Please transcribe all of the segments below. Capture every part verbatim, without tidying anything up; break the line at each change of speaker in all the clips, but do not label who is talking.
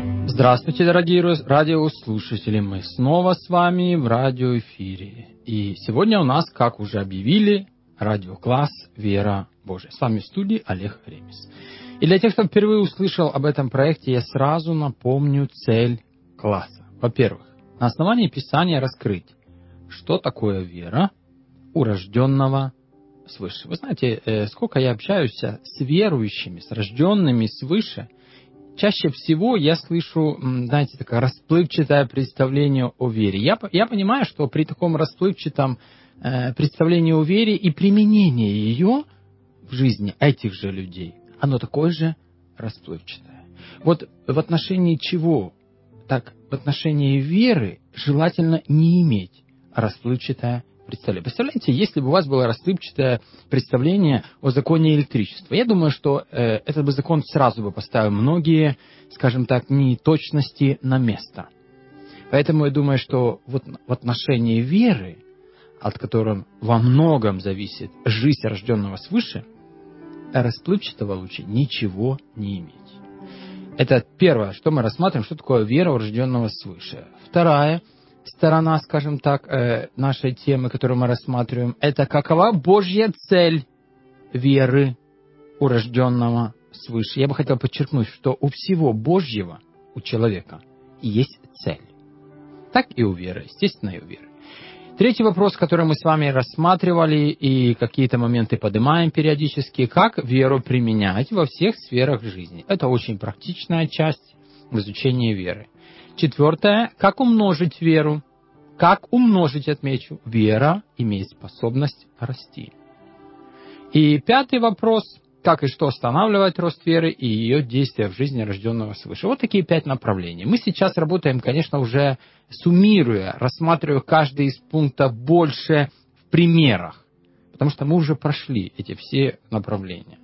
Здравствуйте, дорогие радиослушатели! Мы снова с вами в радиоэфире. И сегодня у нас, как уже объявили, радиокласс «Вера Божия». С вами в студии Олег Ремес. И для тех, кто впервые услышал об этом проекте, я сразу напомню цель класса. Во-первых, на основании Писания раскрыть, что такое вера у рожденного свыше. Вы знаете, сколько я общаюсь с верующими, с рожденными свыше, чаще всего я слышу, знаете, такое расплывчатое представление о вере. Я, я понимаю, что при таком расплывчатом э, представлении о вере и применении ее в жизни этих же людей, оно такое же расплывчатое. Вот в отношении чего? Так, в отношении веры желательно не иметь расплывчатое представление. Представляете, если бы у вас было расплывчатое представление о законе электричества, я думаю, что э, этот бы закон сразу бы поставил многие, скажем так, неточности на место. Поэтому я думаю, что вот в отношении веры, от которой во многом зависит жизнь рожденного свыше, расплывчатого лучше ничего не иметь. Это первое, что мы рассматриваем, что такое вера у рожденного свыше. Вторая сторона, скажем так, нашей темы, которую мы рассматриваем, это какова Божья цель веры у рожденного свыше. Я бы хотел подчеркнуть, что у всего Божьего, у человека, есть цель. Так и у веры, естественно, и у веры. Третий вопрос, который мы с вами рассматривали и какие-то моменты поднимаем периодически, как веру применять во всех сферах жизни. Это очень практичная часть в изучении веры. Четвертое, как умножить веру. Как умножить, отмечу, вера имеет способность расти. И пятый вопрос, как и что останавливает рост веры и ее действия в жизни рожденного свыше. Вот такие пять направлений. Мы сейчас работаем, конечно, уже суммируя, рассматривая каждый из пунктов больше в примерах, потому что мы уже прошли эти все направления.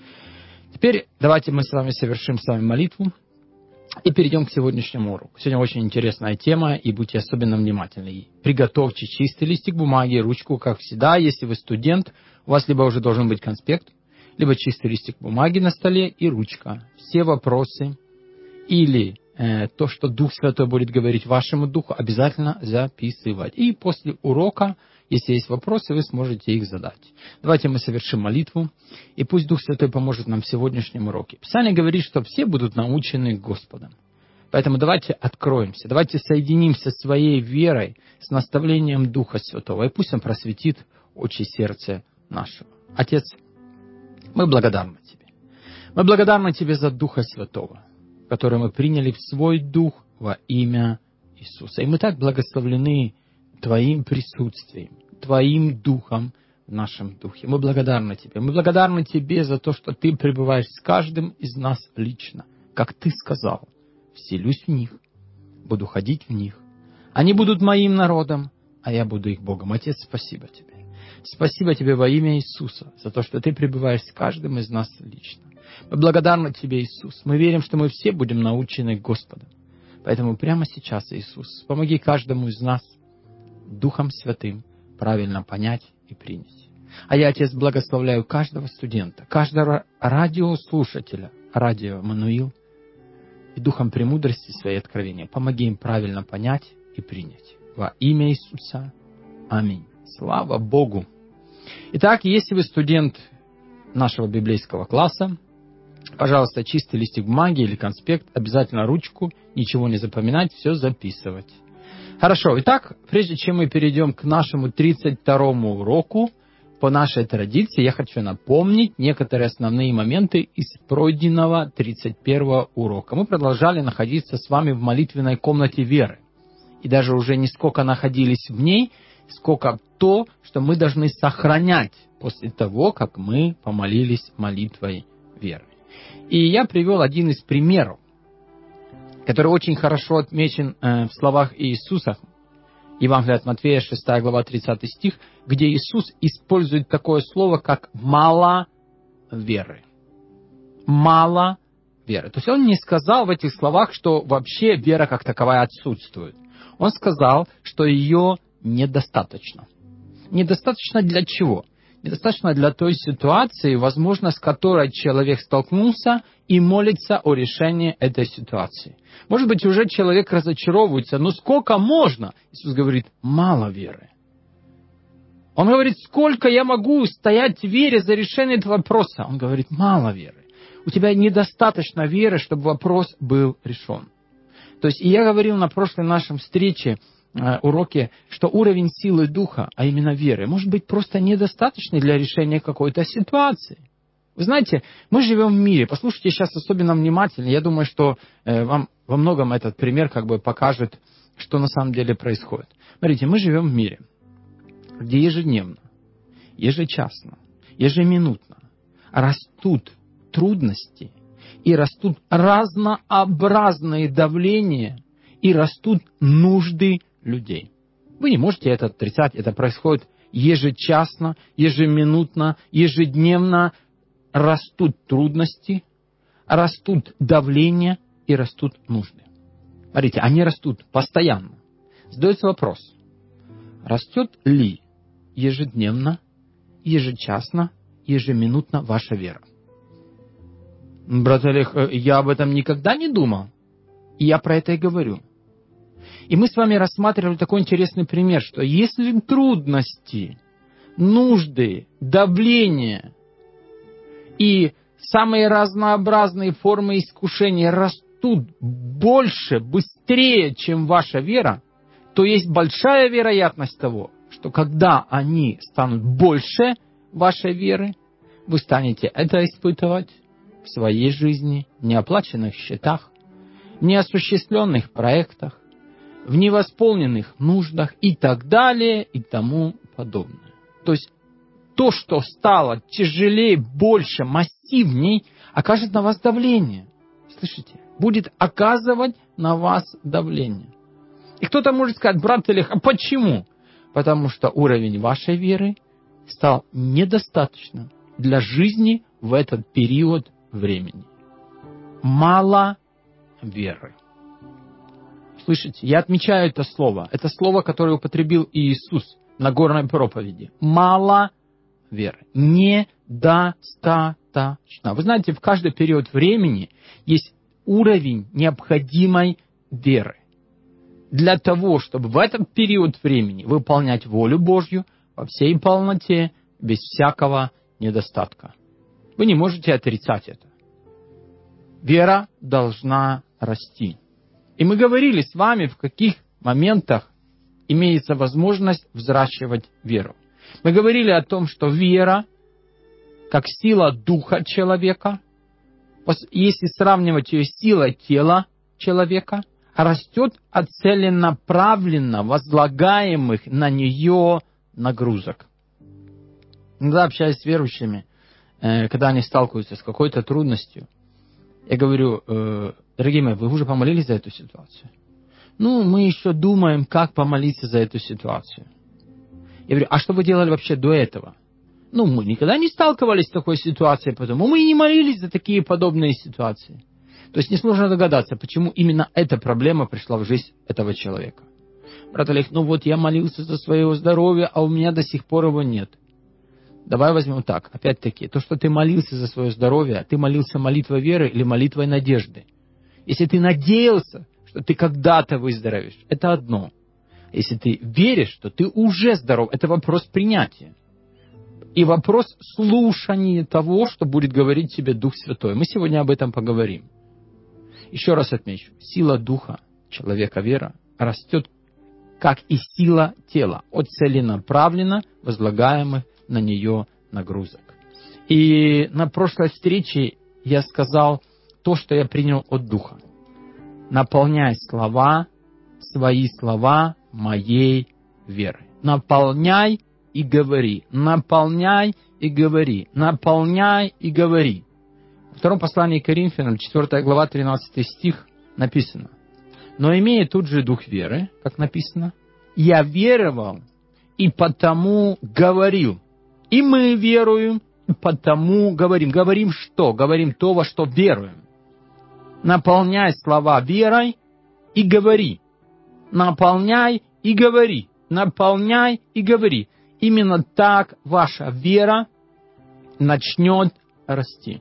Теперь давайте мы с вами совершим с вами молитву и перейдем к сегодняшнему уроку. Сегодня очень интересная тема, и будьте особенно внимательны. Приготовьте чистый листик бумаги, ручку, как всегда. Если вы студент, у вас либо уже должен быть конспект, либо чистый листик бумаги на столе и ручка. Все вопросы или э, то, что Дух Святой будет говорить вашему духу, обязательно записывать. И после урока, если есть вопросы, вы сможете их задать. Давайте мы совершим молитву, и пусть Дух Святой поможет нам в сегодняшнем уроке. Писание говорит, что все будут научены Господом. Поэтому давайте откроемся, давайте соединимся своей верой с наставлением Духа Святого, и пусть Он просветит очи сердца нашего. Отец, мы благодарны Тебе. Мы благодарны Тебе за Духа Святого, который мы приняли в свой Дух во имя Иисуса. И мы так благословлены Твоим присутствием, Твоим Духом в нашем Духе. Мы благодарны Тебе. Мы благодарны Тебе за то, что Ты пребываешь с каждым из нас лично. Как Ты сказал, вселюсь в них, буду ходить в них. Они будут моим народом, а я буду их Богом. Отец, спасибо Тебе. Спасибо Тебе во имя Иисуса за то, что Ты пребываешь с каждым из нас лично. Мы благодарны Тебе, Иисус. Мы верим, что мы все будем научены Господом. Поэтому прямо сейчас, Иисус, помоги каждому из нас Духом Святым правильно понять и принять. А я, Отец, благословляю каждого студента, каждого радиослушателя, радио Мануил, и Духом премудрости своей откровения. Помоги им правильно понять и принять. Во имя Иисуса. Аминь. Слава Богу. Итак, если вы студент нашего библейского класса, пожалуйста, чистый листик бумаги или конспект, обязательно ручку, ничего не запоминать, все записывать. Хорошо, итак, прежде чем мы перейдем к нашему тридцать второму уроку, по нашей традиции я хочу напомнить некоторые основные моменты из пройденного тридцать первого урока. Мы продолжали находиться с вами в молитвенной комнате веры. И даже уже не сколько находились в ней, сколько то, что мы должны сохранять после того, как мы помолились молитвой веры. И я привел один из примеров, который очень хорошо отмечен э, в словах Иисуса. Евангелие от Матфея, шестая глава, тридцатый стих, где Иисус использует такое слово, как «мало веры». Мало веры. То есть Он не сказал в этих словах, что вообще вера как таковая отсутствует. Он сказал, что ее недостаточно. Недостаточно для чего? Недостаточно для той ситуации, возможно, с которой человек столкнулся и молится о решении этой ситуации. Может быть, уже человек разочаровывается, но сколько можно? Иисус говорит, мало веры. Он говорит, сколько я могу стоять в вере за решение этого вопроса? Он говорит, мало веры. У тебя недостаточно веры, чтобы вопрос был решен. То есть, и я говорил на прошлой нашей встрече, э, уроке, что уровень силы духа, а именно веры, может быть просто недостаточный для решения какой-то ситуации. Вы знаете, мы живем в мире. Послушайте сейчас особенно внимательно. Я думаю, что э, вам во многом этот пример как бы покажет, что на самом деле происходит. Смотрите, мы живем в мире, где ежедневно, ежечасно, ежеминутно растут трудности, и растут разнообразные давления, и растут нужды людей. Вы не можете это отрицать, это происходит ежечасно, ежеминутно, ежедневно. Растут трудности, растут давления и растут нужды. Смотрите, они растут постоянно. Задается вопрос, растет ли ежедневно, ежечасно, ежеминутно ваша вера? Брат Олег, я об этом никогда не думал, и я про это и говорю. И мы с вами рассматривали такой интересный пример, что если трудности, нужды, давление и самые разнообразные формы искушения растут больше, быстрее, чем ваша вера, то есть большая вероятность того, что когда они станут больше вашей веры, вы станете это испытывать в своей жизни, в неоплаченных счетах, в неосуществленных проектах, в невосполненных нуждах и так далее и тому подобное. То есть то, что стало тяжелее, больше, массивней, окажет на вас давление. Слышите? Будет оказывать на вас давление. И кто-то может сказать, брат Олег, а почему? Потому что уровень вашей веры стал недостаточным для жизни в этот период времени. Мало веры. Слышите? Я отмечаю это слово. Это слово, которое употребил Иисус на горной проповеди. Мало веры. Недостаточно. Вы знаете, в каждый период времени есть уровень необходимой веры. Для того, чтобы в этот период времени выполнять волю Божью во всей полноте, без всякого недостатка. Вы не можете отрицать это. Вера должна расти. И мы говорили с вами, в каких моментах имеется возможность взращивать веру. Мы говорили о том, что вера, как сила духа человека, если сравнивать ее с силой тела человека, растет от целенаправленно возлагаемых на нее нагрузок. Иногда общаясь с верующими, когда они сталкиваются с какой-то трудностью, я говорю, дорогие мои, вы уже помолились за эту ситуацию? Ну, мы еще думаем, как помолиться за эту ситуацию. Я говорю, а что вы делали вообще до этого? Ну, мы никогда не сталкивались с такой ситуацией, потому мы и не молились за такие подобные ситуации. То есть несложно догадаться, почему именно эта проблема пришла в жизнь этого человека. Брат Олег, ну вот я молился за свое здоровье, а у меня до сих пор его нет. Давай возьмем так, опять-таки, то, что ты молился за свое здоровье, ты молился молитвой веры или молитвой надежды. Если ты надеялся, что ты когда-то выздоровеешь, это одно. Если ты веришь, что ты уже здоров, это вопрос принятия. И вопрос слушания того, что будет говорить тебе Дух Святой. Мы сегодня об этом поговорим. Еще раз отмечу, сила духа человека вера растет, как и сила тела, от целенаправленно возлагаемых на нее нагрузок. И на прошлой встрече я сказал то, что я принял от духа. Наполняй слова, свои слова моей веры. Наполняй и говори. Наполняй и говори. Наполняй и говори. В втором послании к Коринфянам, четвёртая глава, тринадцатый стих, написано: «Но имея тут же дух веры, как написано, я веровал и потому говорил». И мы веруем, и потому говорим. Говорим что? Говорим то, во что веруем. Наполняй слова верой и говори. Наполняй и говори. Наполняй и говори. именно так ваша вера начнет расти.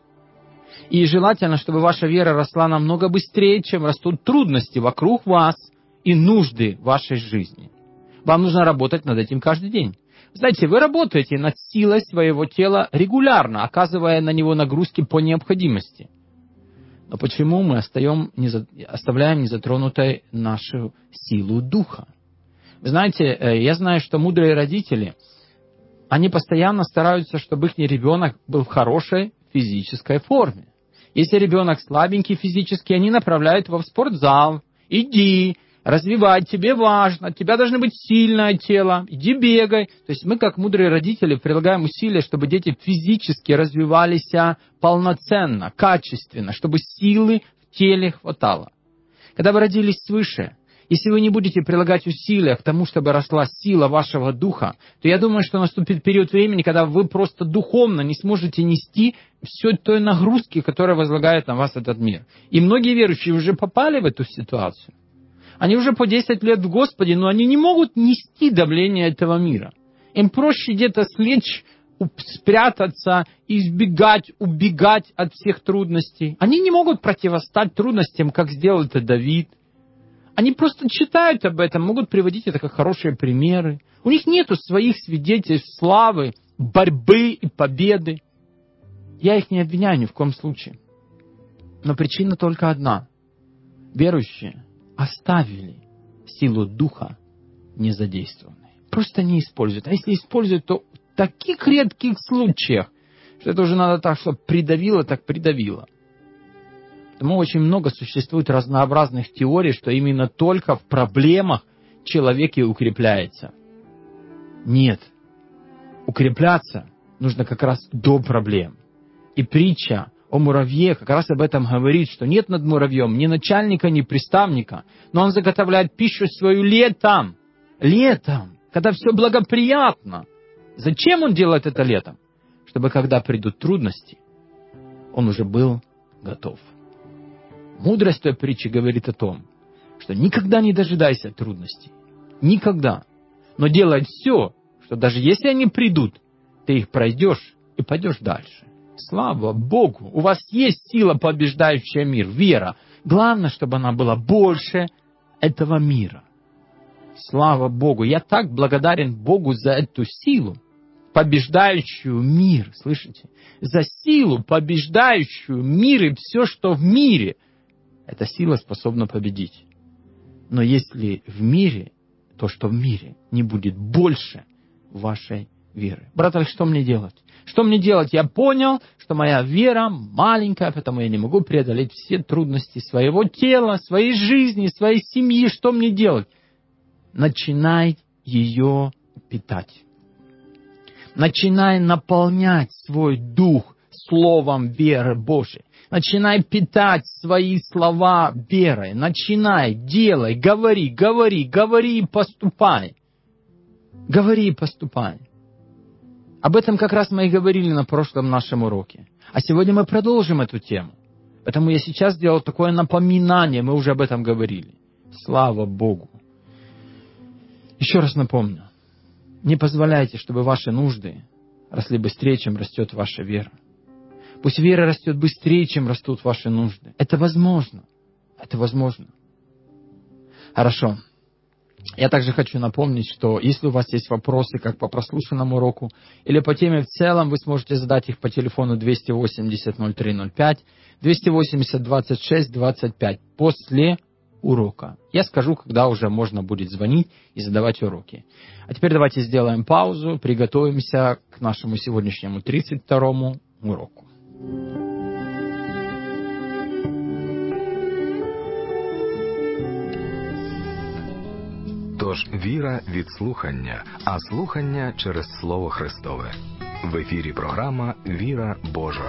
И желательно, чтобы ваша вера росла намного быстрее, чем растут трудности вокруг вас и нужды вашей жизни. Вам нужно работать над этим каждый день. Знаете, вы работаете над силой своего тела регулярно, оказывая на него нагрузки по необходимости. Но почему мы остаем, оставляем незатронутой нашу силу духа? Вы знаете, я знаю, что мудрые родители, они постоянно стараются, чтобы их ребенок был в хорошей физической форме. Если ребенок слабенький физически, они направляют его в спортзал. Иди, развивай, тебе важно, у тебя должно быть сильное тело, иди бегай. То есть мы, как мудрые родители, прилагаем усилия, чтобы дети физически развивались полноценно, качественно, чтобы силы в теле хватало. Когда вы родились свыше, если вы не будете прилагать усилия к тому, чтобы росла сила вашего духа, то я думаю, что наступит период времени, когда вы просто духовно не сможете нести все той нагрузки, которая возлагает на вас этот мир. И многие верующие уже попали в эту ситуацию. Они уже по десять лет в Господе, но они не могут нести давление этого мира. Им проще где-то слечь, спрятаться, избегать, убегать от всех трудностей. Они не могут противостать трудностям, как сделал это Давид. Они просто читают об этом, могут приводить это как хорошие примеры. У них нет своих свидетельств славы, борьбы и победы. Я их не обвиняю ни в коем случае. Но причина только одна. Верующие оставили силу духа незадействованной. Просто не используют. А если используют, то в таких редких случаях, что это уже надо так, чтобы придавило, так придавило. Поэтому очень много существует разнообразных теорий, что именно только в проблемах человек и укрепляется. Нет. Укрепляться нужно как раз до проблем. И притча о муравье как раз об этом говорит, что нет над муравьем ни начальника, ни приставника, но он заготовляет пищу свою летом. Летом, когда все благоприятно. Зачем он делает это летом? Чтобы когда придут трудности, он уже был готов. Мудрость той притчи говорит о том, что никогда не дожидайся трудностей. Никогда. Но делай все, что даже если они придут, ты их пройдешь и пойдешь дальше. Слава Богу! У вас есть сила, побеждающая мир, вера. Главное, чтобы она была больше этого мира. Слава Богу! Я так благодарен Богу за эту силу, побеждающую мир. Слышите? За силу, побеждающую мир и все, что в мире. Эта сила способна победить. Но если в мире, то, что в мире, не будет больше вашей веры. Брат, что мне делать? Что мне делать? Я понял, что моя вера маленькая, поэтому я не могу преодолеть все трудности своего тела, своей жизни, своей семьи. Что мне делать? Начинай ее питать. Начинай наполнять свой дух словом веры Божией. Начинай питать свои слова верой. Начинай, делай, говори, говори, говори и поступай. Говори и поступай. Об этом как раз мы и говорили на прошлом нашем уроке. А сегодня мы продолжим эту тему. Поэтому я сейчас сделал такое напоминание, мы уже об этом говорили. Слава Богу. Еще раз напомню. Не позволяйте, чтобы ваши нужды росли быстрее, чем растет ваша вера. Пусть вера растет быстрее, чем растут ваши нужды. Это возможно. Это возможно. Хорошо. Я также хочу напомнить, что если у вас есть вопросы как по прослушанному уроку или по теме в целом, вы сможете задать их по телефону двести восемьдесят ноль три ноль пять, двести восемьдесят двадцать шесть двадцать пять после урока. Я скажу, когда уже можно будет звонить и задавать уроки. А теперь давайте сделаем паузу, приготовимся к нашему сегодняшнему тридцать второму уроку.
Тож віра від слухання, а слухання через Слово Христове. В ефірі програма «Віра Божа».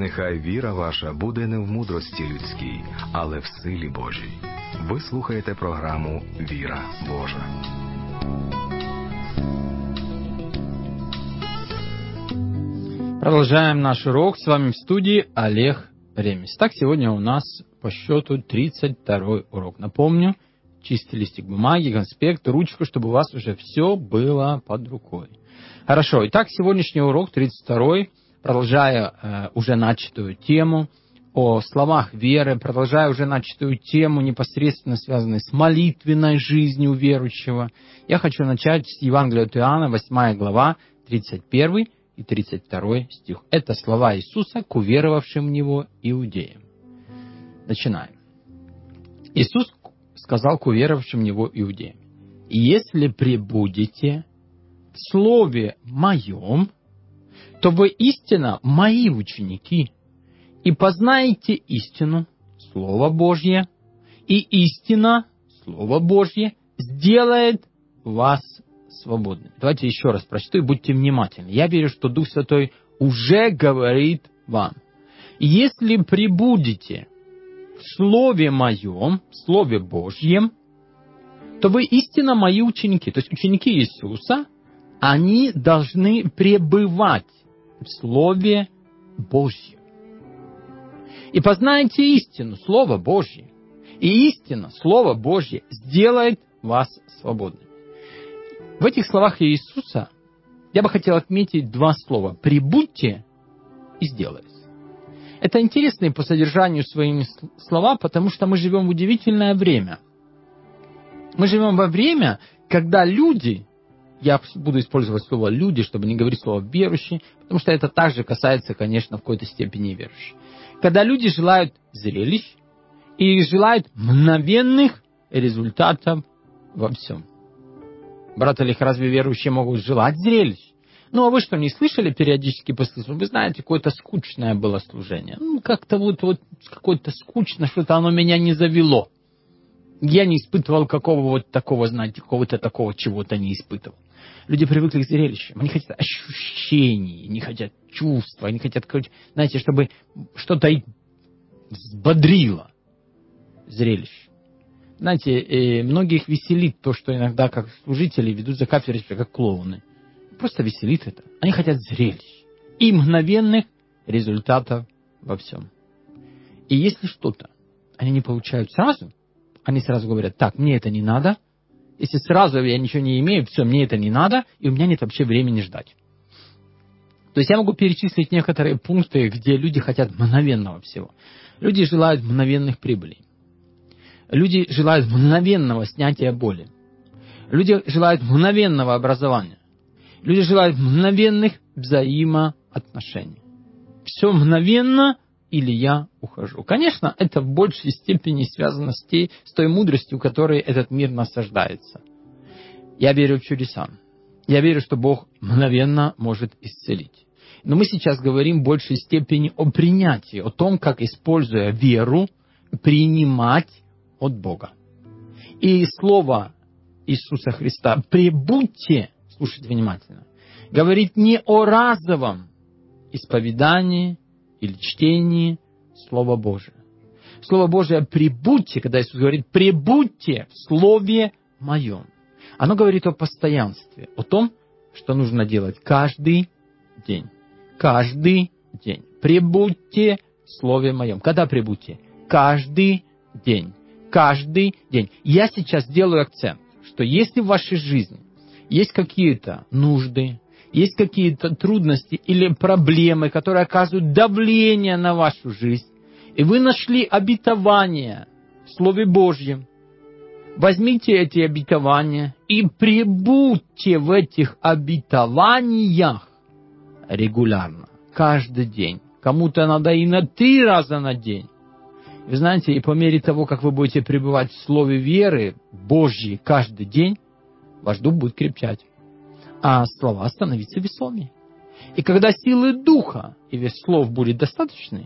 Нехай віра ваша буде не в мудрості людській, але в силі Божій. Ви слухаєте програму «Віра Божа».
Продолжаем наш урок. С вами в студии Олег Ремес. Так, сегодня у нас по счету тридцать второй урок. Напомню, чистый листик бумаги, конспект, ручку, чтобы у вас уже все было под рукой. Хорошо. Итак, сегодняшний урок, тридцать второй, продолжая э, уже начатую тему о словах веры, продолжая уже начатую тему, непосредственно связанную с молитвенной жизнью верующего, я хочу начать с Евангелия от Иоанна, восьмая глава, тридцать первый и тридцать второй стих. Это слова Иисуса к уверовавшим в Него иудеям. Начинаем. Иисус сказал к уверовавшим в Него иудеям: «Если пребудете в Слове Моем, то вы истинно Мои ученики, и познаете истину, Слово Божье, и истина, Слово Божье, сделает вас свободными». Давайте еще раз прочту и будьте внимательны. Я верю, что Дух Святой уже говорит вам: «Если пребудете в Слове Моем, в Слове Божьем, то вы истинно Мои ученики». То есть ученики Иисуса, они должны пребывать в Слове Божьем. «И познаете истину, Слово Божье, и истина, Слово Божье, сделает вас свободными». В этих словах Иисуса я бы хотел отметить два слова: «пребудьте» и «сделается». Это интересные по содержанию своими слова, потому что мы живем в удивительное время. Мы живем во время, когда люди, я буду использовать слово «люди», чтобы не говорить слово «верующие», потому что это также касается, конечно, в какой-то степени верующих. Когда люди желают зрелищ и желают мгновенных результатов во всем. Брат Олег, разве верующие могут желать зрелищ? Ну, а вы что, не слышали периодически после службы? Вы знаете, какое-то скучное было служение. Ну, как-то вот, вот какое-то скучно, что-то оно меня не завело. Я не испытывал какого вот такого, знаете, какого-то такого чего-то не испытывал. Люди привыкли к зрелищам. Они хотят ощущений, они хотят чувства, они хотят, знаете, чтобы что-то их взбодрило. Зрелище. Знаете, многих веселит то, что иногда как служители ведут за кафедрой как клоуны. Просто веселит это. Они хотят зрелищ и мгновенных результатов во всем. И если что-то они не получают сразу, они сразу говорят: так, мне это не надо. Если сразу я ничего не имею, все, мне это не надо, и у меня нет вообще времени ждать. То есть я могу перечислить некоторые пункты, где люди хотят мгновенного всего. Люди желают мгновенных прибылей. Люди желают мгновенного снятия боли. Люди желают мгновенного образования. Люди желают мгновенных взаимоотношений. Все мгновенно, или я ухожу. Конечно, это в большей степени связано с, той, с той мудростью, которой этот мир насаждается. Я верю в чудеса. Я верю, что Бог мгновенно может исцелить. Но мы сейчас говорим в большей степени о принятии, о том, как, используя веру, принимать от Бога. И слово Иисуса Христа «пребудьте», слушайте внимательно, говорит не о разовом исповедании или чтении Слова Божия. Слово Божие «пребудьте», когда Иисус говорит «пребудьте в Слове Моем», оно говорит о постоянстве, о том, что нужно делать каждый день. Каждый день. «Пребудьте в Слове Моем». Когда пребудьте? Каждый день. Каждый день. Я сейчас делаю акцент, что если в вашей жизни есть какие-то нужды, есть какие-то трудности или проблемы, которые оказывают давление на вашу жизнь, и вы нашли обетование в Слове Божьем, возьмите эти обетования и пребудьте в этих обетованиях регулярно, каждый день. Кому-то надо и на три раза на день. Вы знаете, и по мере того, как вы будете пребывать в Слове веры Божьей каждый день, ваш дух будет крепчать, а слова становятся весомее. И когда силы Духа и вес слов будет достаточны,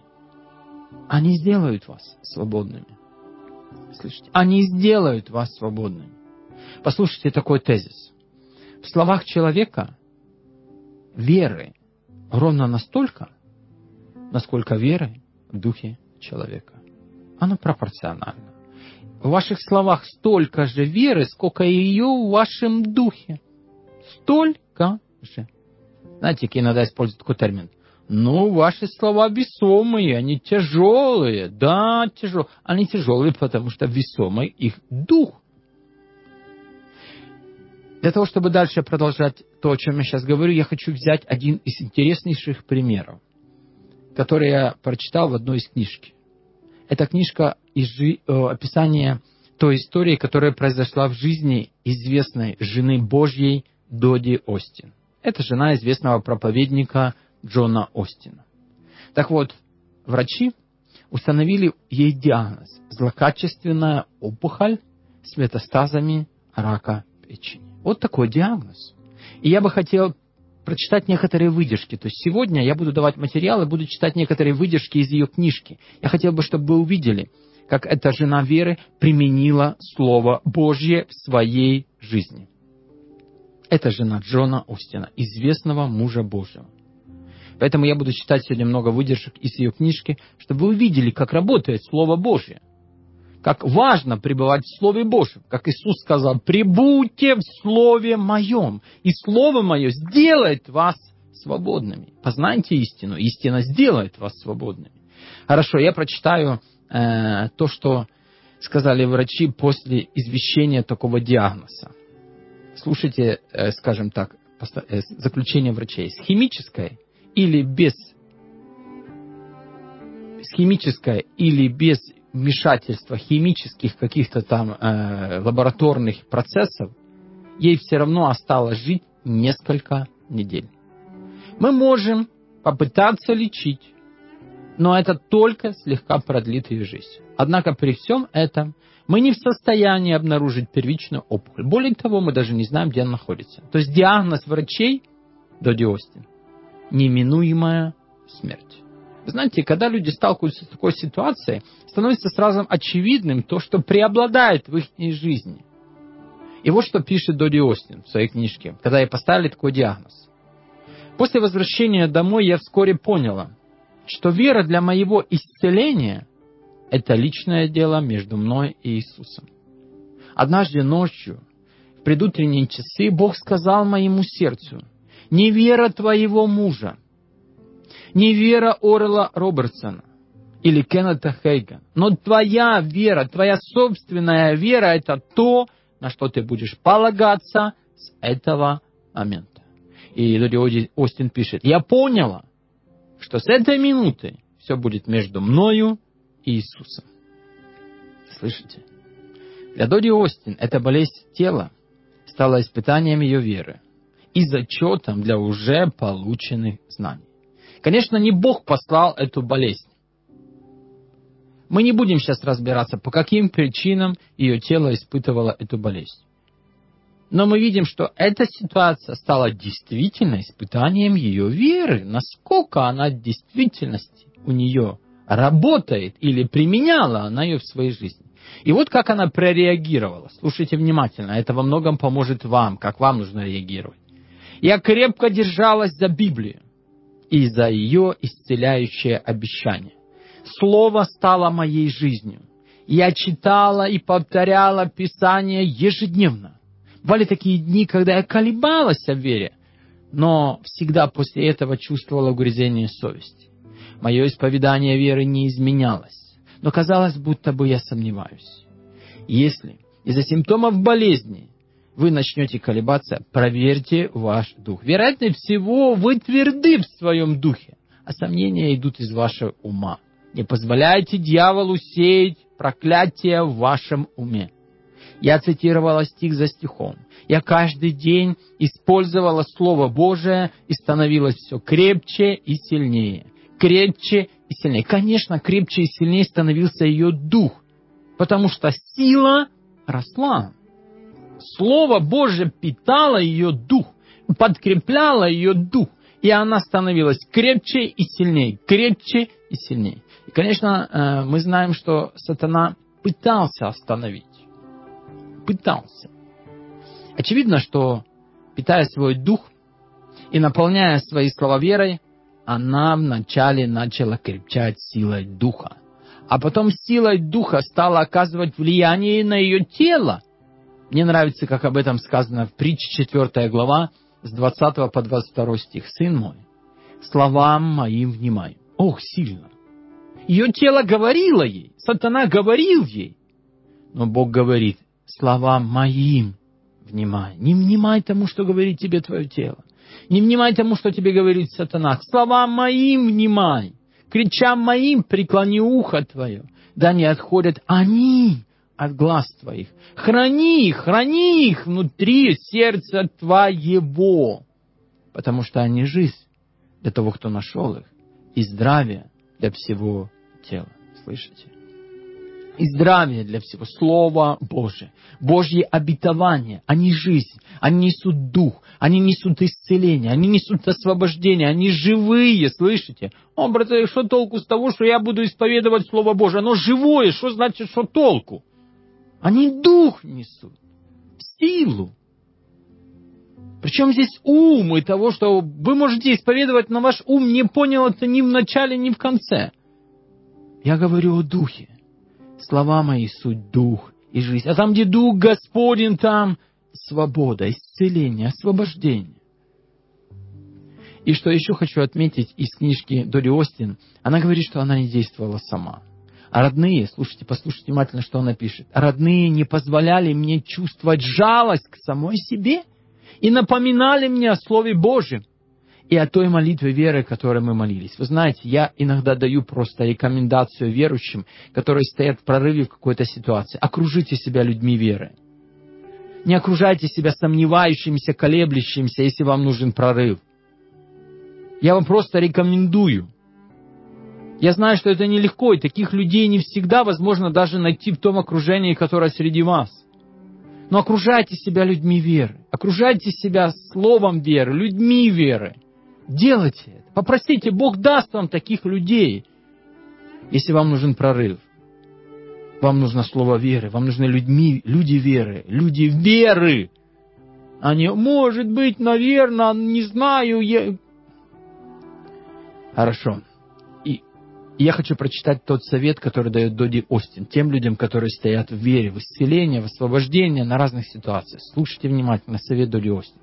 они сделают вас свободными. Слышите? Они сделают вас свободными. Послушайте такой тезис. В словах человека веры ровно настолько, насколько веры в духе человека. Оно пропорционально. В ваших словах столько же веры, сколько ее в вашем духе. Столько же. Знаете, как иногда используют такой термин. Ну, ваши слова весомые, они тяжелые. Да, тяжелые. Они тяжелые, потому что весомый их дух. Для того, чтобы дальше продолжать то, о чем я сейчас говорю, я хочу взять один из интереснейших примеров, который я прочитал в одной из книжек. Это книжка из жи- описания той истории, которая произошла в жизни известной жены Божьей Доди Остин. Это жена известного проповедника Джона Остина. Так вот, врачи установили ей диагноз – злокачественная опухоль с метастазами рака печени. Вот такой диагноз. И я бы хотел прочитать некоторые выдержки. То есть сегодня я буду давать материалы, буду читать некоторые выдержки из ее книжки. Я хотел бы, чтобы вы увидели, как эта жена веры применила Слово Божье в своей жизни. Это жена Джона Остина, известного мужа Божьего. Поэтому я буду читать сегодня много выдержек из ее книжки, чтобы вы увидели, как работает Слово Божье. Как важно пребывать в Слове Божьем. Как Иисус сказал, пребудьте в Слове Моем, и Слово Мое сделает вас свободными. Познайте истину, истина сделает вас свободными. Хорошо, я прочитаю э, то, что сказали врачи после извещения такого диагноза. Слушайте, э, скажем так, э, заключение врачей. С химической или без, с химической или без вмешательства химических каких-то там э, лабораторных процессов, ей все равно осталось жить несколько недель. Мы можем попытаться лечить, но это только слегка продлит ее жизнь. Однако при всем этом мы не в состоянии обнаружить первичную опухоль. Более того, мы даже не знаем, где она находится. То есть диагноз врачей Доди Остин – неминуемая смерть. Вы знаете, когда люди сталкиваются с такой ситуацией, становится сразу очевидным то, что преобладает в их жизни. И вот что пишет Доди Остин в своей книжке, когда ей поставили такой диагноз. После возвращения домой я вскоре поняла, что вера для моего исцеления – это личное дело между мной и Иисусом. Однажды ночью, в предутренние часы, Бог сказал моему сердцу: «Не вера твоего мужа, не вера Орла Робертсона или Кеннета Хейгана, но твоя вера, твоя собственная вера – это то, на что ты будешь полагаться с этого момента». И Доди Остин пишет: «Я поняла, что с этой минуты все будет между мною и Иисусом». Слышите? Для Доди Остин эта болезнь тела стала испытанием ее веры и зачетом для уже полученных знаний. Конечно, не Бог послал эту болезнь. Мы не будем сейчас разбираться, по каким причинам ее тело испытывало эту болезнь. Но мы видим, что эта ситуация стала действительно испытанием ее веры. Насколько она в действительности у нее работает или применяла она ее в своей жизни. И вот как она прореагировала. Слушайте внимательно, это во многом поможет вам, как вам нужно реагировать. «Я крепко держалась за Библию и за ее исцеляющее обещание. Слово стало моей жизнью. Я читала и повторяла Писание ежедневно. Бывали такие дни, когда я колебалась о вере, но всегда после этого чувствовала угрызение совести. Мое исповедание веры не изменялось, но казалось, будто бы я сомневаюсь. Если из-за симптомов болезни вы начнете колебаться, проверьте ваш дух. Вероятнее всего, вы тверды в своем духе, а сомнения идут из вашего ума. Не позволяйте дьяволу сеять проклятие в вашем уме». Я цитировала стих за стихом. Я каждый день использовала Слово Божие и становилась все крепче и сильнее. Крепче и сильнее. Конечно, крепче и сильнее становился ее дух, потому что сила росла. Слово Божие питало ее дух, подкрепляло ее дух, и она становилась крепче и сильнее, крепче и сильнее. И, конечно, мы знаем, что сатана пытался остановить. Пытался. Очевидно, что, питая свой дух и наполняя свои слова верой, она вначале начала крепчать силой духа, а потом силой духа стала оказывать влияние на ее тело. Мне нравится, как об этом сказано в притче четвёртая глава, с двадцатого по двадцать второй стих. «Сын мой, словам моим внимай». Ох, сильно. Ее тело говорило ей, сатана говорил ей. Но Бог говорит: словам моим внимай. Не внимай тому, что говорит тебе твое тело. Не внимай тому, что тебе говорит сатана. Словам моим внимай. К речам моим преклони ухо твое. Да не отходят они от глаз твоих. Храни их, храни их внутри сердца твоего. Потому что они жизнь для того, кто нашел их, и здравие для всего тела. Слышите? И здравие для всего. Слово Божие. Божьи обетования. Они жизнь. Они несут дух. Они несут исцеление. Они несут освобождение. Они живые. Слышите? О, братья, что толку с того, что я буду исповедовать Слово Божие? Оно живое. Что значит, что толку? Они дух несут. Силу. Причем здесь ум и того, что вы можете исповедовать, но ваш ум не понял это ни в начале, ни в конце. Я говорю о духе. Слова мои суть дух и жизнь. А там, где дух Господень, там свобода, исцеление, освобождение. И что еще хочу отметить из книжки Дори Остин, она говорит, что она не действовала сама. А родные, слушайте, послушайте внимательно, что она пишет. А родные не позволяли мне чувствовать жалость к самой себе и напоминали мне о Слове Божьем и о той молитве веры, которой мы молились. Вы знаете, я иногда даю просто рекомендацию верующим, которые стоят в прорыве в какой-то ситуации. Окружите себя людьми веры. Не окружайте себя сомневающимися, колеблющимися, если вам нужен прорыв. Я вам просто рекомендую. Я знаю, что это нелегко, и таких людей не всегда возможно даже найти в том окружении, которое среди вас. Но окружайте себя людьми веры. Окружайте себя словом веры, людьми веры. Делайте это. Попросите, Бог даст вам таких людей. Если вам нужен прорыв, вам нужно слово веры, вам нужны людьми, люди веры, люди веры. А не, может быть, наверное, не знаю. Я... Хорошо. И я хочу прочитать тот совет, который дает Дори Остин тем людям, которые стоят в вере, в исцелении, в освобождении на разных ситуациях. Слушайте внимательно совет Дори Остин.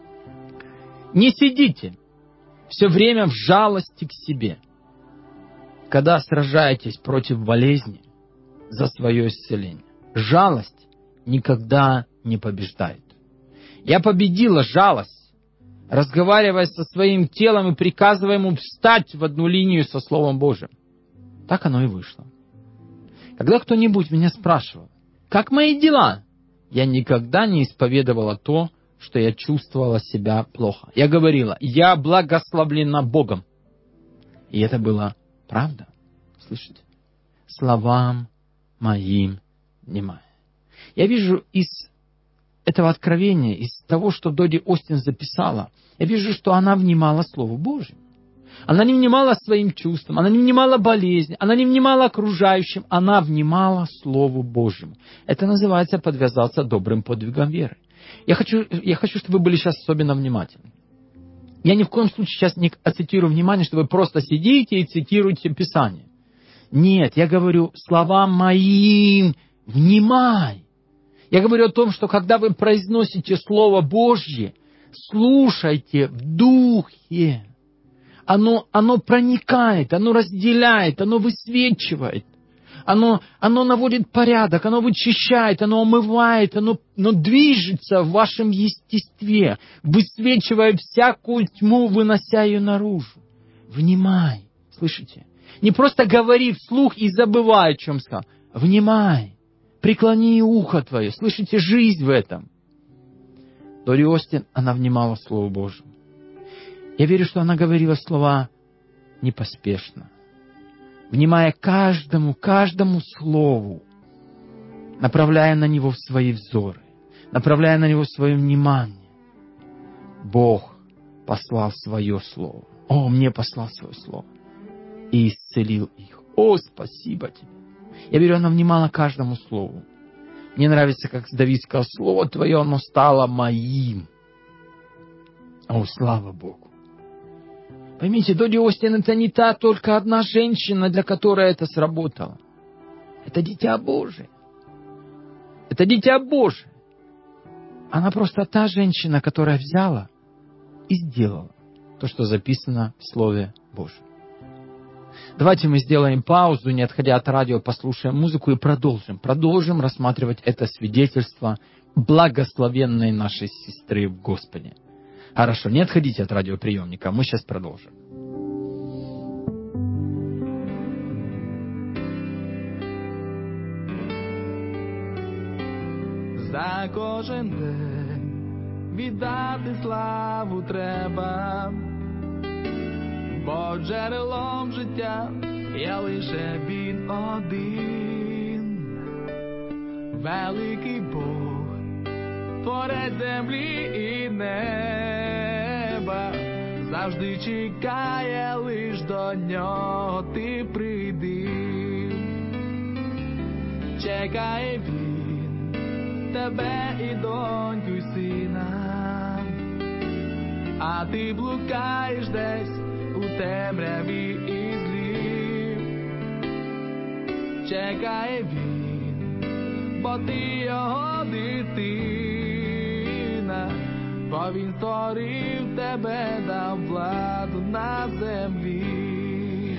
Не сидите все время в жалости к себе, когда сражаетесь против болезни за свое исцеление. Жалость никогда не побеждает. Я победила жалость, разговаривая со своим телом и приказывая ему встать в одну линию со Словом Божьим. Так оно и вышло. Когда кто-нибудь меня спрашивал, как мои дела, я никогда не исповедовала то, что я чувствовала себя плохо. Я говорила, я благословлена Богом. И это было правда. Слышите? Словам моим внимай. Я вижу из этого откровения, из того, что Дори Остин записала, я вижу, что она внимала Слову Божьему. Она не внимала своим чувствам, она не внимала болезни, она не внимала окружающим, она внимала Слову Божьему. Это называется подвязаться добрым подвигом веры. Я хочу, я хочу, чтобы вы были сейчас особенно внимательны. Я ни в коем случае сейчас не акцентирую внимание, что вы просто сидите и цитируете Писание. Нет, я говорю словам моим внимай. Я говорю о том, что когда вы произносите Слово Божье, слушайте в духе. Оно, оно проникает, оно разделяет, оно высвечивает. Оно, оно наводит порядок, оно вычищает, оно омывает, оно, оно движется в вашем естестве, высвечивая всякую тьму, вынося ее наружу. Внимай, слышите? Не просто говори вслух и забывай, о чем сказал. Внимай, преклони ухо твое, слышите жизнь в этом. Дори Остин, она внимала Слову Божьему. Я верю, что она говорила слова непоспешно, внимая каждому, каждому слову, направляя на него свои взоры, направляя на него свое внимание. Бог послал свое слово. О, мне послал свое слово. И исцелил их. О, спасибо тебе. Я верю, она внимала каждому слову. Мне нравится, как Давид сказал, слово твое, оно стало моим. О, слава Богу. Поймите, Доди Остин — это не та только одна женщина, для которой это сработало. Это дитя Божие. Это дитя Божие. Она просто та женщина, которая взяла и сделала то, что записано в Слове Божьем. Давайте мы сделаем паузу, не отходя от радио, послушаем музыку и продолжим. Продолжим рассматривать это свидетельство благословенной нашей сестры в Господе. Хорошо, не отходите от радиоприемника, мы сейчас продолжим.
За кожен день віддати славу треба, бо джерелом життя є лише він один. Великий Бог, творець землі і неба, завжди чекає, лиш до нього ти прийди. Чекає він тебе і доньку, і сина, а ти блукаєш десь у темряві і злі. Чекає він, бо ти його дитина, бо він створив тебе, дав владу на землі.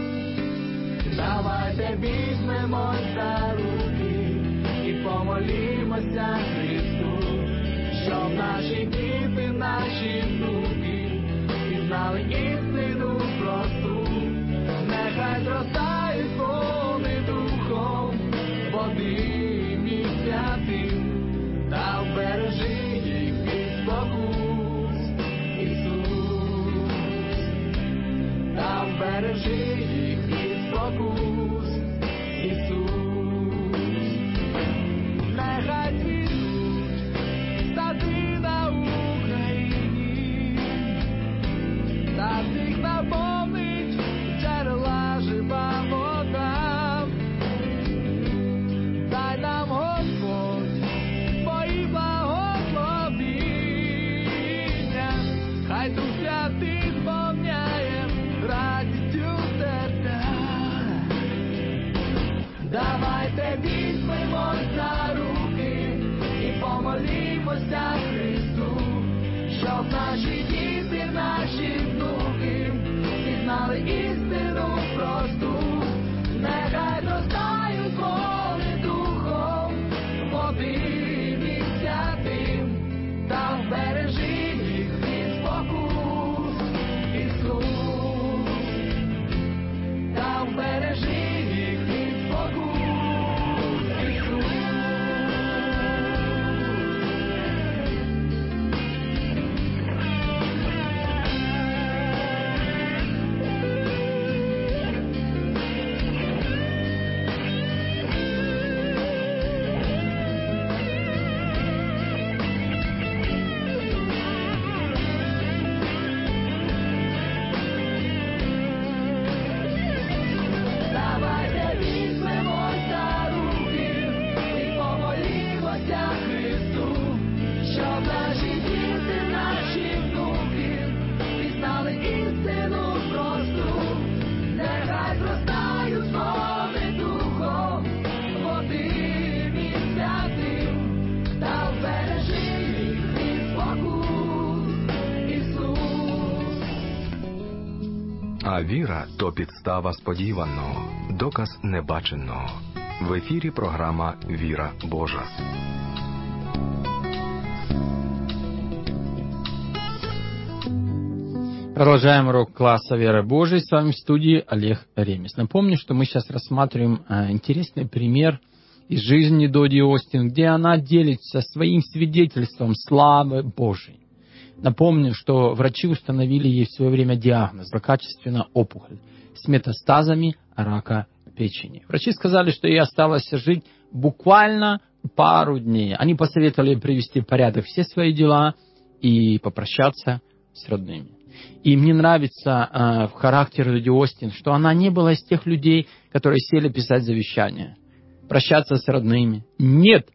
Давайте візьмемось за руки і помолімося Христу, щоб наші діти, наші внуки пізнали істину просту. Нехай зростають вони духом, Божим і святим, та вбережи їх від спокус, Ісус, та вбережи їх від спокус, Ісус. Нехай цвітуть сади на Україні, та всіх наповнить джерела жива вода. Дай нам, Господь, твої благословіння, хай Дух Святий сповняє радістю серця. Давайте візьмемось за руки і помолімося Христу, щоб наші діти, наші внуки пізнали істину просту. Нехай зростають вони духом, Божим і святим, та вбережи їх від спокус, Ісус, та вбережи їх від спокус, Ісус. Давайте візьмемось за руки і помолімося Христу, щоб наші діти, наші внуки пізнали істину просту. Нехай зростають вони духом, Божим і святим, та вбережи їх від спокус, Ісус.
А віра – то підстава сподіваного, доказ небаченого. В ефірі програма «Віра Божа».
Продолжаем урок класса «Вера Божия». С вами в студии Олег Ремес. Напомню, что мы сейчас рассматриваем а, интересный пример из жизни Доди Остин, где она делится своим свидетельством славы Божией. Напомню, что врачи установили ей в свое время диагноз – злокачественная опухоль с метастазами рака печени. Врачи сказали, что ей осталось жить буквально пару дней. Они посоветовали ей привести в порядок все свои дела и попрощаться с родными. И мне нравится э, в характере Доди Остин, что она не была из тех людей, которые сели писать завещание, прощаться с родными. Нет!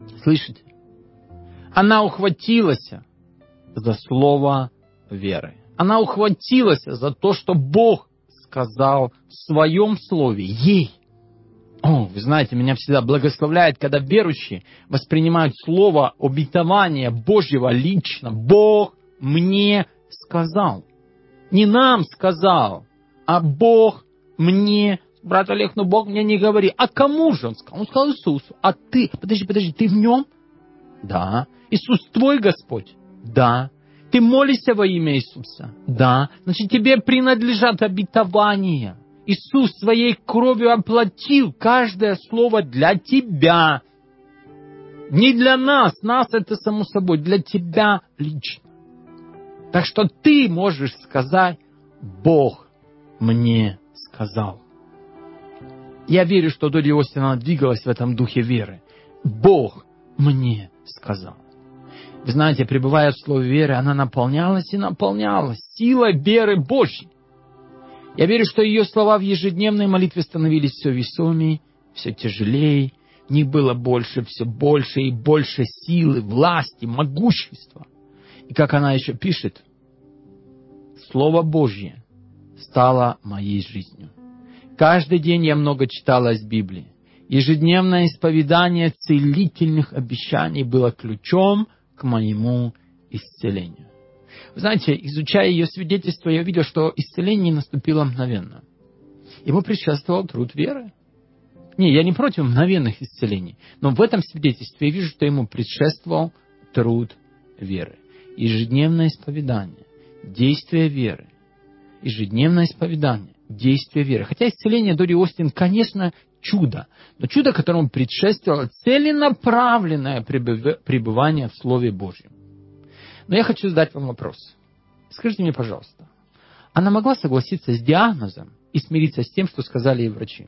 Слышите? Она ухватилась за слово веры. Она ухватилась за то, что Бог сказал в своем слове ей. О, вы знаете, меня всегда благословляет, когда верующие воспринимают слово обетования Божьего лично. Бог мне сказал. Не нам сказал, а Бог мне. Брат Олег, ну Бог мне не говорит. А кому же он сказал? Он сказал Иисусу. А ты, подожди, подожди, ты в нем? Да. Иисус твой Господь? Да. Ты молишься во имя Иисуса? Да. Значит, тебе принадлежат обетования. Иисус своей кровью оплатил каждое слово для тебя. Не для нас. Нас это само собой. Для тебя лично. Так что ты можешь сказать, Бог мне сказал. Я верю, что Дори Остин, она двигалась в этом духе веры. Бог мне сказал. Вы знаете, пребывая в слове веры, она наполнялась и наполнялась силой веры Божьей. Я верю, что ее слова в ежедневной молитве становились все весомее, все тяжелее. В них было больше, все больше и больше силы, власти, могущества. И как она еще пишет, Слово Божье стало моей жизнью. Каждый день я много читала из Библии. Ежедневное исповедание целительных обещаний было ключом к моему исцелению. Вы знаете, изучая ее свидетельство, я видел, что исцеление наступило мгновенно. Ему предшествовал труд веры. Не, я не против мгновенных исцелений, но в этом свидетельстве я вижу, что ему предшествовал труд веры. Ежедневное исповедание, действие веры. Ежедневное исповедание, действие веры. Хотя исцеление Дори Остин, конечно, чудо, но чудо, которому предшествовало целенаправленное пребывание в Слове Божьем. Но я хочу задать вам вопрос. Скажите мне, пожалуйста, она могла согласиться с диагнозом и смириться с тем, что сказали ей врачи?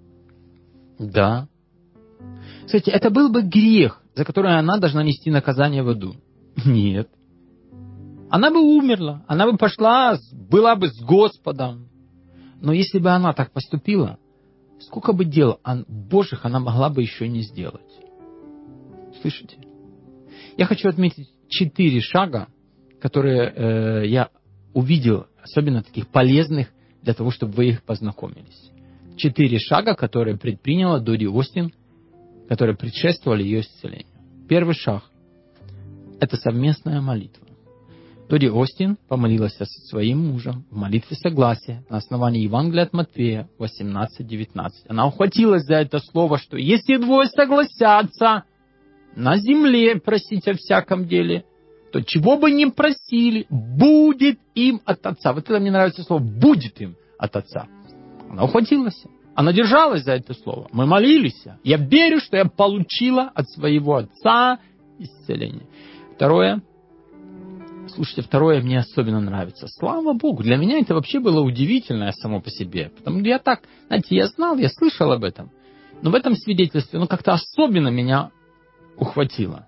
Да. Кстати, это был бы грех, за который она должна нести наказание в аду? Нет. Она бы умерла, она бы пошла, была бы с Господом. Но если бы она так поступила, сколько бы дел Божьих она могла бы еще не сделать? Слышите? Я хочу отметить четыре шага, которые э, я увидел, особенно таких полезных, для того, чтобы вы их познакомились. Четыре шага, которые предприняла Дори Остин, которые предшествовали ее исцелению. Первый шаг – это совместная молитва. Дори Остин помолилась со своим мужем в молитве согласия на основании Евангелия от Матфея восемнадцать девятнадцать. Она ухватилась за это слово, что если двое согласятся на земле просить о всяком деле, то чего бы ни просили, будет им от Отца. Вот это мне нравится слово «будет им от Отца». Она ухватилась. Она держалась за это слово. Мы молились. Я верю, что я получила от своего Отца исцеление. Второе. Слушайте, второе мне особенно нравится. Слава Богу. Для меня это вообще было удивительное само по себе. Потому что я так, знаете, я знал, я слышал об этом. Но в этом свидетельстве, ну, как-то особенно меня ухватило.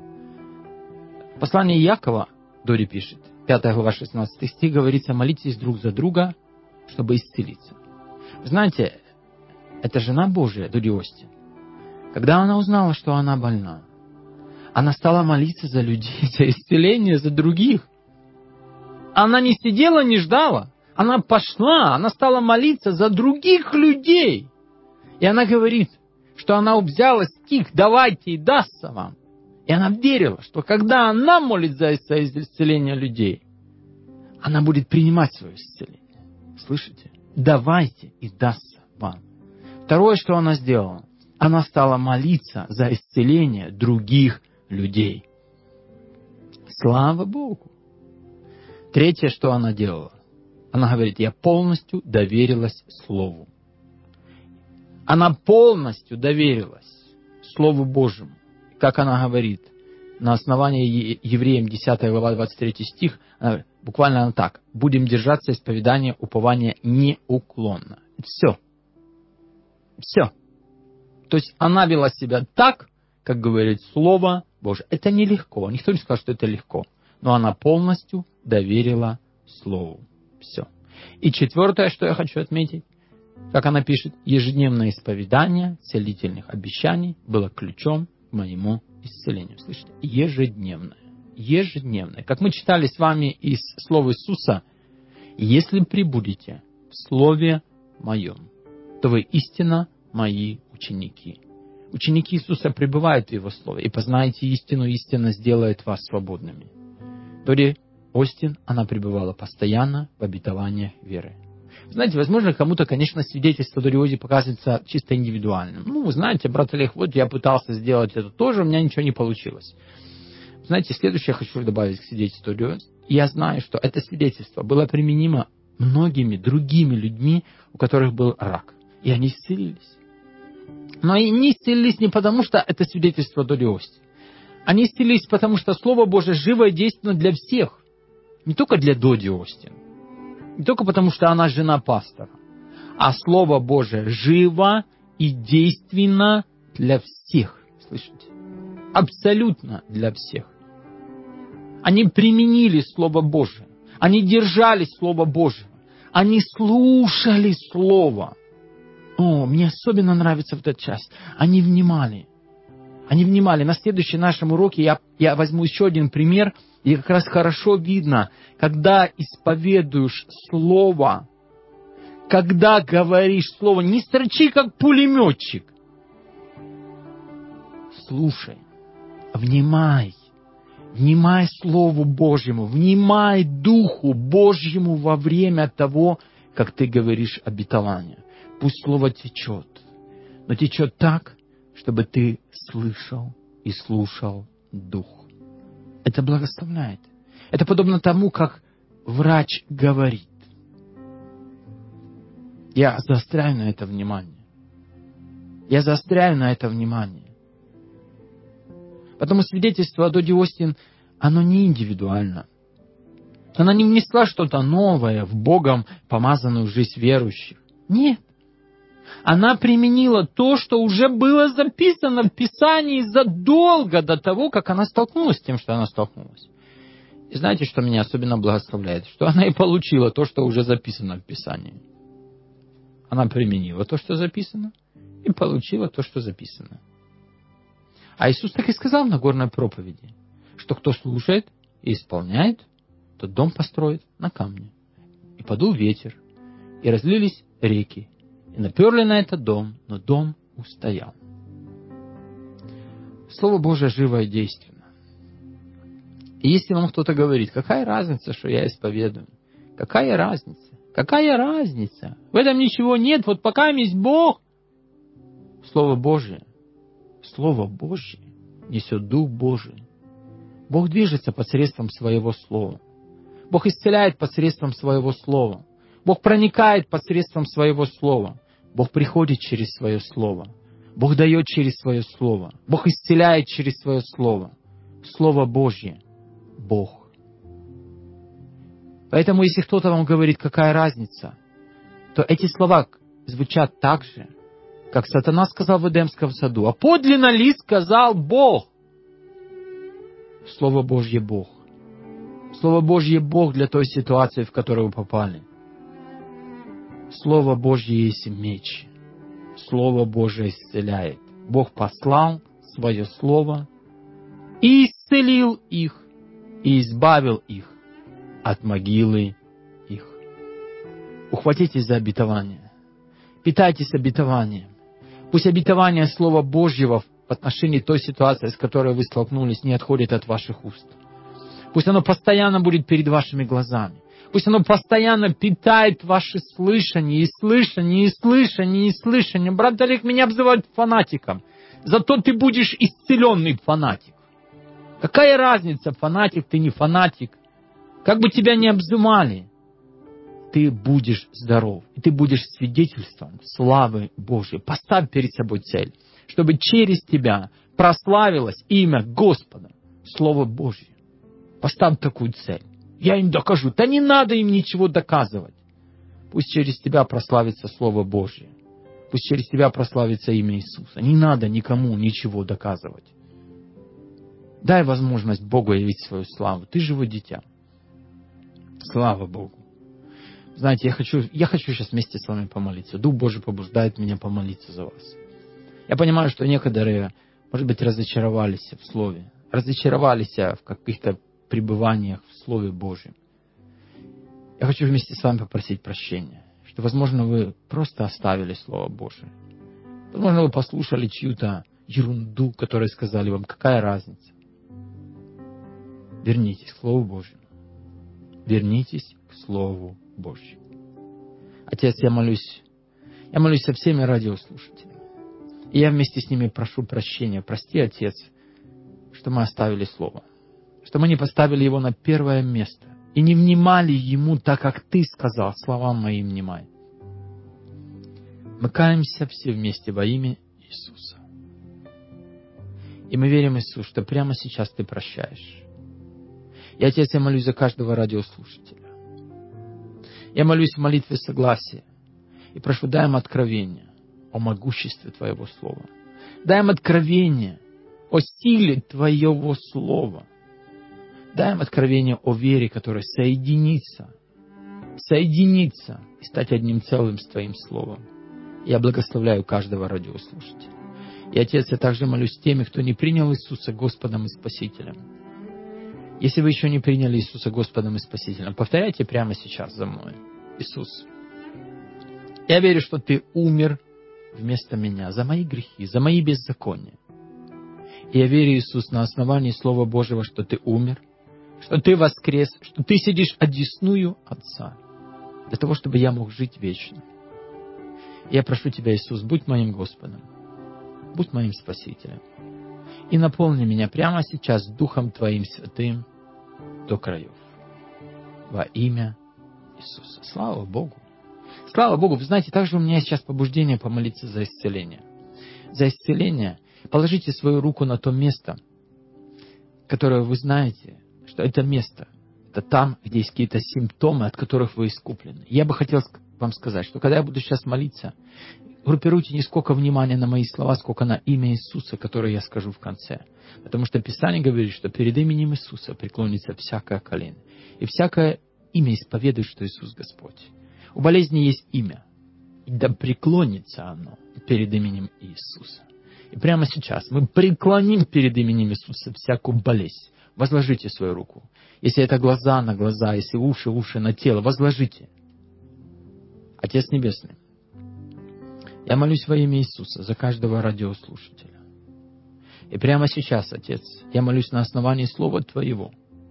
Послание Иакова, Дори пишет, пятая глава, шестнадцатый стих, говорится, молитесь друг за друга, чтобы исцелиться. Вы знаете, это жена Божия, Дори Остин. Когда она узнала, что она больна, она стала молиться за людей, за исцеление, за других. Она не сидела, не ждала. Она пошла, она стала молиться за других людей. И она говорит, что она взяла стих «давайте и дастся вам». И она верила, что когда она молится за исцеление людей, она будет принимать свое исцеление. Слышите? Давайте и дастся вам. Второе, что она сделала, она стала молиться за исцеление других людей. Слава Богу. Третье, что она делала, она говорит, я полностью доверилась Слову. Она полностью доверилась Слову Божьему. Как она говорит, на основании Евреям десятая глава двадцать третий стих, она говорит, буквально она так, будем держаться исповедания, упования неуклонно. Все. Все. То есть она вела себя так, как говорит Слово Божие. Это нелегко. Никто не скажет, что это легко. Но она полностью доверила Слову. Все. И четвертое, что я хочу отметить, как она пишет, ежедневное исповедание целительных обещаний было ключом к моему исцелению. Слышите? Ежедневное. ежедневной. Как мы читали с вами из слова Иисуса, «Если пребудете в Слове Моем, то вы истинно Мои ученики». Ученики Иисуса пребывают в Его Слове, и познаете истину, истина сделает вас свободными. Дори Остин, она пребывала постоянно в обетовании веры. Знаете, возможно, кому-то, конечно, свидетельство Дори Ози показывается чисто индивидуальным. Ну, вы знаете, брат Олег, вот я пытался сделать это тоже, у меня ничего не получилось. Знаете, следующее я хочу добавить к свидетельству Дори Ози. Я знаю, что это свидетельство было применимо многими другими людьми, у которых был рак. И они исцелились. Но они исцелились не потому, что это свидетельство Дори Ози. Они исцелились потому, что Слово Божие живо и действенно для всех. Не только для Доди Остин. Не только потому, что она жена пастора. А Слово Божие живо и действенно для всех. Слышите? Абсолютно для всех. Они применили Слово Божие. Они держались Слова Божьего. Они слушали Слово. О, мне особенно нравится вот эта часть. Они внимали. Они внимали. На следующем нашем уроке я, я возьму еще один пример. И как раз хорошо видно, когда исповедуешь Слово, когда говоришь Слово, не строчи, как пулеметчик. Слушай, внимай, внимай Слову Божьему, внимай Духу Божьему во время того, как ты говоришь обетование. Пусть Слово течет, но течет так, чтобы ты слышал и слушал Дух. Это благословляет. Это подобно тому, как врач говорит. Я заостряю на это внимание. Я заостряю на это внимание. Потому свидетельство Доди Остин, оно не индивидуально. Она не внесла что-то новое в Богом помазанную жизнь верующих. Нет. Она применила то, что уже было записано в Писании задолго до того, как она столкнулась с тем, что она столкнулась. И знаете, что меня особенно благословляет? Что она и получила то, что уже записано в Писании. Она применила то, что записано, и получила то, что записано. А Иисус так и сказал в Нагорной проповеди, что кто слушает и исполняет, тот дом построит на камне. И подул ветер, и разлились реки, и наперли на этот дом, но дом устоял. Слово Божие живо и действенно. И если вам кто-то говорит, какая разница, что я исповедую? Какая разница? Какая разница? В этом ничего нет, вот пока есть Бог. Слово Божие, Слово Божье несет Дух Божий. Бог движется посредством Своего Слова. Бог исцеляет посредством Своего Слова. Бог проникает посредством Своего Слова. Бог приходит через Свое Слово. Бог дает через Свое Слово. Бог исцеляет через Свое Слово. Слово Божье – Бог. Поэтому, если кто-то вам говорит, какая разница, то эти слова звучат так же, как сатана сказал в Эдемском саду. А подлинно ли сказал Бог? Слово Божье – Бог. Слово Божье – Бог для той ситуации, в которую вы попали. Слово Божье есть меч. Слово Божье исцеляет. Бог послал Свое Слово и исцелил их, и избавил их от могилы их. Ухватитесь за обетование. Питайтесь обетованием. Пусть обетование Слова Божьего в отношении той ситуации, с которой вы столкнулись, не отходит от ваших уст. Пусть оно постоянно будет перед вашими глазами. Пусть оно постоянно питает ваше слышание, и слышание, и слышание, и слышание. Брат Олег, меня обзывают фанатиком. Зато ты будешь исцеленный фанатик. Какая разница, фанатик ты, не фанатик? Как бы тебя ни обзывали, ты будешь здоров. И ты будешь свидетельством славы Божьей. Поставь перед собой цель, чтобы через тебя прославилось имя Господа, Слово Божье. Поставь такую цель. Я им докажу. Да не надо им ничего доказывать. Пусть через тебя прославится Слово Божье. Пусть через тебя прославится имя Иисуса. Не надо никому ничего доказывать. Дай возможность Богу явить свою славу. Ты живое дитя. Слава Богу. Знаете, я хочу, я хочу сейчас вместе с вами помолиться. Дух Божий побуждает меня помолиться за вас. Я понимаю, что некоторые, может быть, разочаровались в Слове. Разочаровались в каких-то пребываниях в Слове Божьем. Я хочу вместе с вами попросить прощения, что, возможно, вы просто оставили Слово Божие. Возможно, вы послушали чью-то ерунду, которую сказали вам, какая разница. Вернитесь к Слову Божьему. Вернитесь к Слову Божьему. Отец, я молюсь, я молюсь со всеми радиослушателями. И я вместе с ними прошу прощения. Прости, Отец, что мы оставили Слово. Что мы не поставили его на первое место. И не внимали ему так, как Ты сказал, словам моим внимай. Мы каемся все вместе во имя Иисуса. И мы верим, Иисус, что прямо сейчас Ты прощаешь. И, Отец, я молюсь за каждого радиослушателя. Я молюсь в молитве согласия. И прошу, дай им откровение о могуществе Твоего Слова. Дай им откровение о силе Твоего Слова. Дай им откровение о вере, которая соединится, соединится и стать одним целым с Твоим Словом. Я благословляю каждого радиослушателя. И, Отец, я также молюсь с теми, кто не принял Иисуса Господом и Спасителем. Если вы еще не приняли Иисуса Господом и Спасителем, повторяйте прямо сейчас за мной. Иисус, я верю, что Ты умер вместо меня за мои грехи, за мои беззакония. И я верю, Иисус, на основании Слова Божьего, что Ты умер, что Ты воскрес, что Ты сидишь одесную Отца, для того, чтобы я мог жить вечно. Я прошу Тебя, Иисус, будь моим Господом, будь моим Спасителем. И наполни меня прямо сейчас Духом Твоим Святым до краев. Во имя Иисуса. Слава Богу. Слава Богу. Вы знаете, также у меня сейчас побуждение помолиться за исцеление. За исцеление положите свою руку на то место, которое вы знаете, что это место, это там, где есть какие-то симптомы, от которых вы искуплены. Я бы хотел вам сказать, что когда я буду сейчас молиться, группируйте не сколько внимания на мои слова, сколько на имя Иисуса, которое я скажу в конце. Потому что Писание говорит, что перед именем Иисуса преклонится всякое колено. И всякое имя исповедует, что Иисус Господь. У болезни есть имя. И да преклонится оно перед именем Иисуса. И прямо сейчас мы преклоним перед именем Иисуса всякую болезнь. Возложите свою руку. Если это глаза на глаза, если уши, уши на тело, возложите. Отец Небесный, я молюсь во имя Иисуса за каждого радиослушателя. И прямо сейчас, Отец, я молюсь на основании Слова Твоего.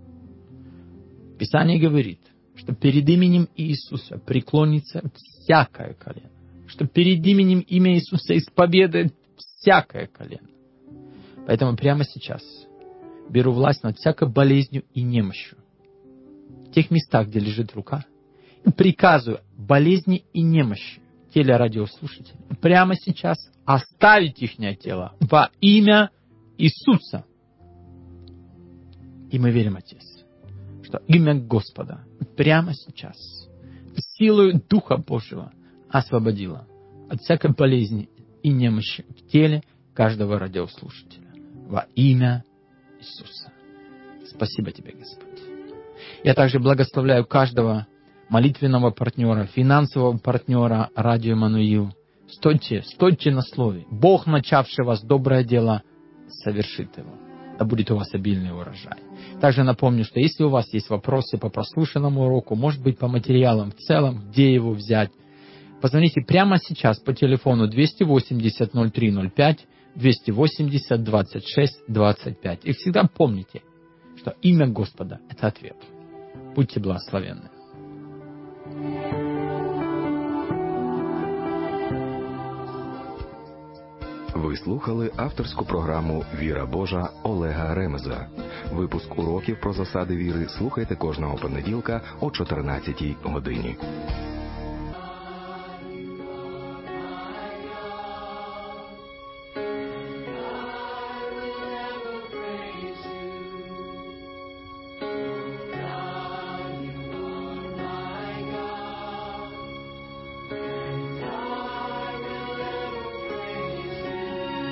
Писание говорит, что перед именем Иисуса преклонится всякое колено. Что перед именем имя Иисуса исповедует всякое колено. Поэтому прямо сейчас беру власть над всякой болезнью и немощью. В тех местах, где лежит рука, и приказываю болезни и немощи в теле радиослушателей прямо сейчас оставить ихнее тело во имя Иисуса. И мы верим, Отец, что имя Господа прямо сейчас силою Духа Божьего освободило от всякой болезни и немощи в теле каждого радиослушателя во имя Иисуса. Спасибо Тебе, Господь. Я также благословляю каждого молитвенного партнера, финансового партнера Радио Эммануил. Стойте, стойте на слове. Бог, начавший вас доброе дело, совершит его. Да будет у вас обильный урожай. Также напомню, что если у вас есть вопросы по прослушанному уроку, может быть, по материалам в целом, где его взять, позвоните прямо сейчас по телефону двести восемьдесят ноль три ноль пять, двести восемьдесят двадцать шесть двадцать пять. И всегда помните, что имя Господа – это ответ. Будьте благословенны.
Ви слухали авторську програму «Віра Божа» Олега Ремеза. Випуск уроків про засади віри слухайте кожного понеділка о чотирнадцятій годині.